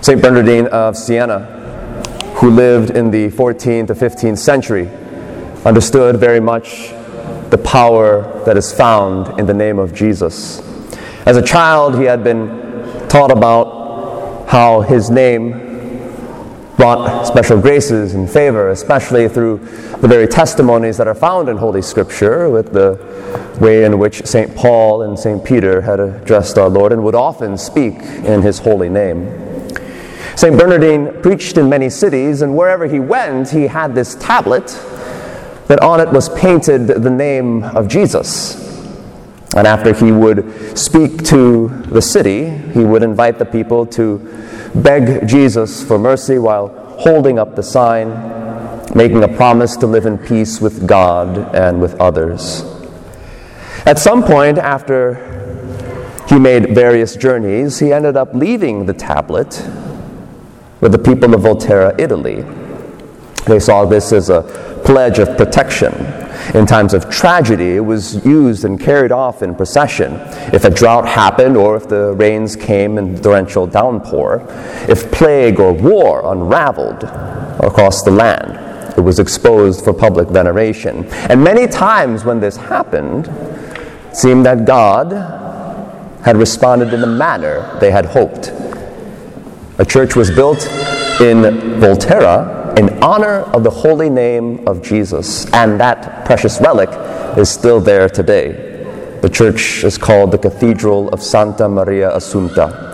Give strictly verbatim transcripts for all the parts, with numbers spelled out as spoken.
Saint Bernardine of Siena, who lived in the fourteenth to fifteenth century, understood very much the power that is found in the name of Jesus. As a child, he had been taught about how his name brought special graces and favor, especially through the very testimonies that are found in Holy Scripture, with the way in which Saint Paul and Saint Peter had addressed our Lord and would often speak in his holy name. Saint Bernardine preached in many cities, and wherever he went, he had this tablet that on it was painted the name of Jesus. And after he would speak to the city, he would invite the people to beg Jesus for mercy while holding up the sign, making a promise to live in peace with God and with others. At some point, after he made various journeys, he ended up leaving the tablet with the people of Volterra, Italy. They saw this as a pledge of protection. In times of tragedy, it was used and carried off in procession. If a drought happened, or if the rains came in torrential downpour, if plague or war unraveled across the land, it was exposed for public veneration. And many times when this happened, it seemed that God had responded in the manner they had hoped. A church was built in Volterra in honor of the holy name of Jesus, and that precious relic is still there today. The church is called the Cathedral of Santa Maria Assunta.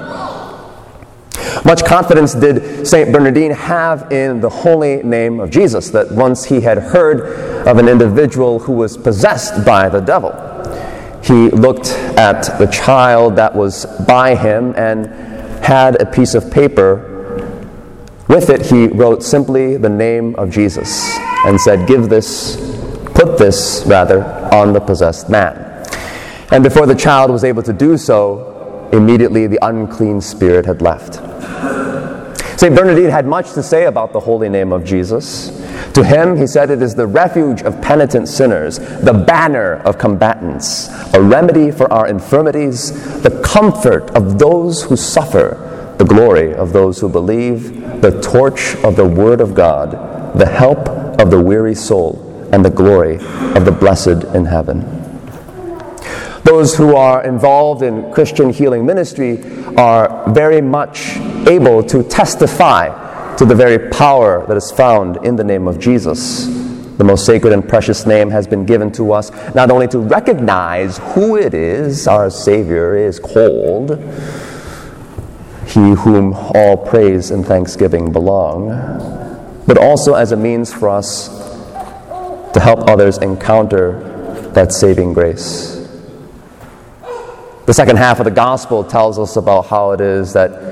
Much confidence did Saint Bernardine have in the holy name of Jesus, that once he had heard of an individual who was possessed by the devil, he looked at the child that was by him and had a piece of paper. With it, he wrote simply the name of Jesus and said, "Give this, put this, rather, on the possessed man." And before the child was able to do so, immediately the unclean spirit had left. Saint Bernardine had much to say about the holy name of Jesus. To him, he said, it is the refuge of penitent sinners, the banner of combatants, a remedy for our infirmities, the comfort of those who suffer, the glory of those who believe, the torch of the Word of God, the help of the weary soul, and the glory of the blessed in heaven. Those who are involved in Christian healing ministry are very much able to testify to the very power that is found in the name of Jesus. The most sacred and precious name has been given to us not only to recognize who it is our Savior is called, He whom all praise and thanksgiving belong, but also as a means for us to help others encounter that saving grace. The second half of the gospel tells us about how it is that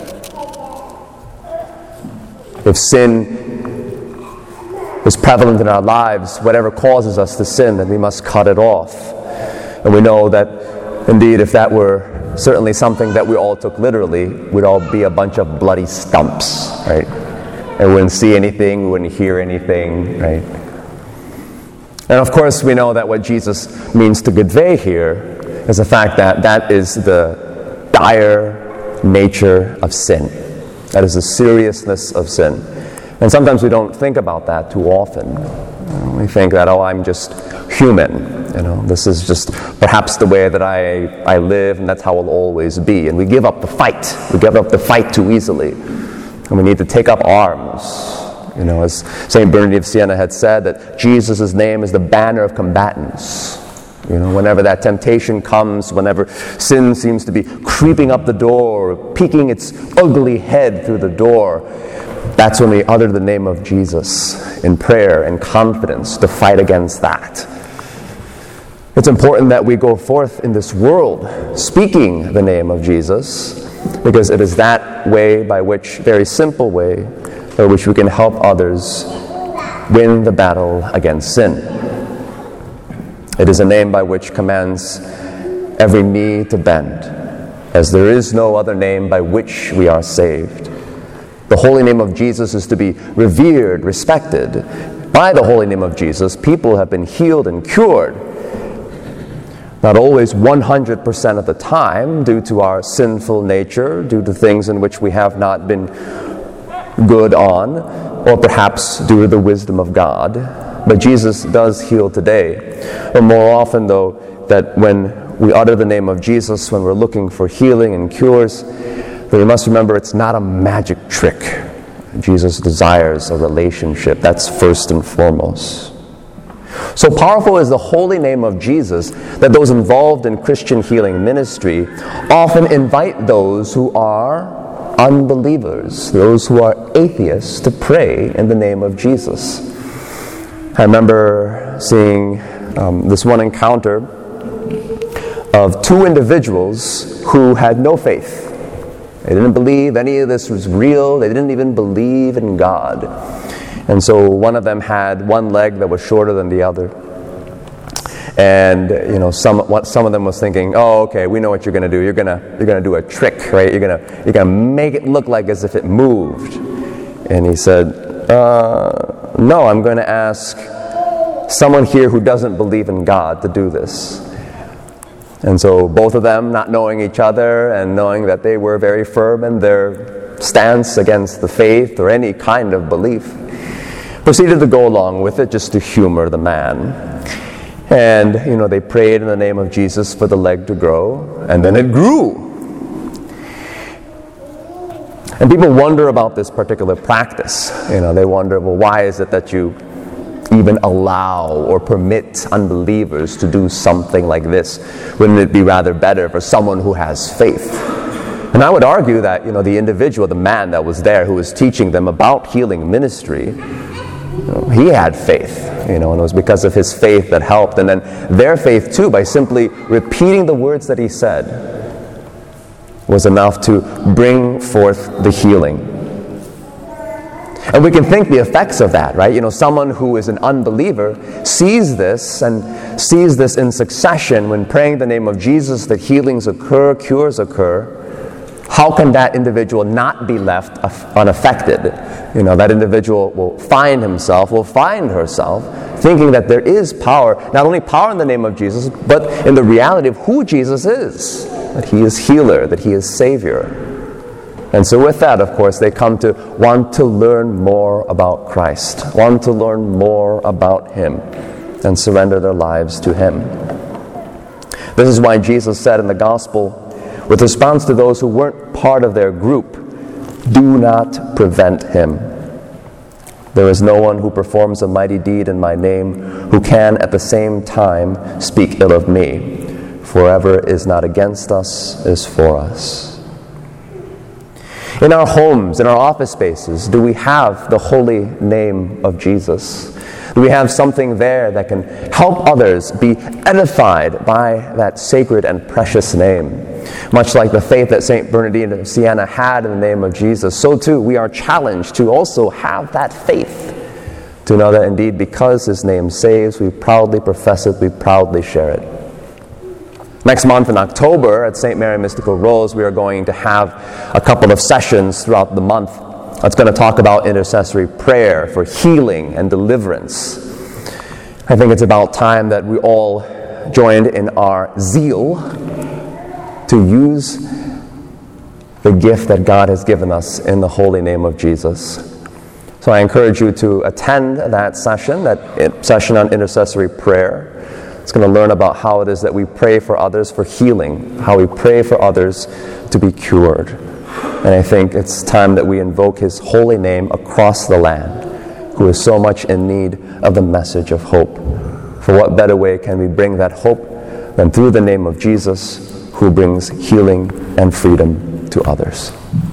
if sin is prevalent in our lives, whatever causes us to sin, then we must cut it off. And we know that, indeed, if that were certainly something that we all took literally, we'd all be a bunch of bloody stumps, right? And we wouldn't see anything, we wouldn't hear anything, right? And of course, we know that what Jesus means to convey here is the fact that that is the dire nature of sin. That is the seriousness of sin. And sometimes we don't think about that too often. We think that, oh, I'm just human. You know, this is just perhaps the way that I, I live, and that's how it'll always be. And we give up the fight. We give up the fight too easily. And we need to take up arms. You know, as Saint Bernardine of Siena had said, that Jesus' name is the banner of combatants. You know, whenever that temptation comes, whenever sin seems to be creeping up the door, peeking its ugly head through the door, that's when we utter the name of Jesus in prayer and confidence to fight against that. It's important that we go forth in this world speaking the name of Jesus, because it is that way by which, very simple way, by which we can help others win the battle against sin. It is a name by which commands every knee to bend, as there is no other name by which we are saved. The holy name of Jesus is to be revered, respected. By the holy name of Jesus, people have been healed and cured. Not always one hundred percent of the time, due to our sinful nature, due to things in which we have not been good on, or perhaps due to the wisdom of God. But Jesus does heal today. But more often, though, that when we utter the name of Jesus, when we're looking for healing and cures, that we must remember it's not a magic trick. Jesus desires a relationship. That's first and foremost. So powerful is the holy name of Jesus that those involved in Christian healing ministry often invite those who are unbelievers, those who are atheists, to pray in the name of Jesus. I remember seeing um, this one encounter of two individuals who had no faith. They didn't believe any of this was real. They didn't even believe in God. And so one of them had one leg that was shorter than the other. And you know, some some of them was thinking, "Oh, okay, we know what you're going to do. You're gonna you're gonna do a trick, right? You're gonna you're gonna make it look like as if it moved." And he said, uh, "No, I'm going to ask someone here who doesn't believe in God to do this." And so both of them, not knowing each other and knowing that they were very firm in their stance against the faith or any kind of belief, proceeded to go along with it just to humor the man. And, you know, they prayed in the name of Jesus for the leg to grow, and then it grew. And people wonder about this particular practice. You know, they wonder, well, why is it that you even allow or permit unbelievers to do something like this? Wouldn't it be rather better for someone who has faith? And I would argue that, you know, the individual, the man that was there who was teaching them about healing ministry, you know, he had faith, you know, and it was because of his faith that helped. And then their faith too, by simply repeating the words that he said, was enough to bring forth the healing. And we can think the effects of that, right? You know, someone who is an unbeliever sees this and sees this in succession when praying the name of Jesus, that healings occur, cures occur. How can that individual not be left unaffected? You know, that individual will find himself, will find herself, thinking that there is power, not only power in the name of Jesus, but in the reality of who Jesus is, that he is healer, that he is Savior. And so with that, of course, they come to want to learn more about Christ, want to learn more about him, and surrender their lives to him. This is why Jesus said in the gospel, with response to those who weren't part of their group, "Do not prevent him. There is no one who performs a mighty deed in my name who can at the same time speak ill of me. For whoever is not against us is for us." In our homes, in our office spaces, do we have the holy name of Jesus? Do we have something there that can help others be edified by that sacred and precious name? Much like the faith that Saint Bernardine of Siena had in the name of Jesus, so too we are challenged to also have that faith, to know that indeed because his name saves, we proudly profess it, we proudly share it. Next month in October at Saint Mary Mystical Rose, we are going to have a couple of sessions throughout the month that's going to talk about intercessory prayer for healing and deliverance. I think it's about time that we all joined in our zeal to use the gift that God has given us in the holy name of Jesus. So I encourage you to attend that session, that session on intercessory prayer. It's going to learn about how it is that we pray for others for healing, how we pray for others to be cured. And I think it's time that we invoke his holy name across the land, who is so much in need of the message of hope. For what better way can we bring that hope than through the name of Jesus, who brings healing and freedom to others?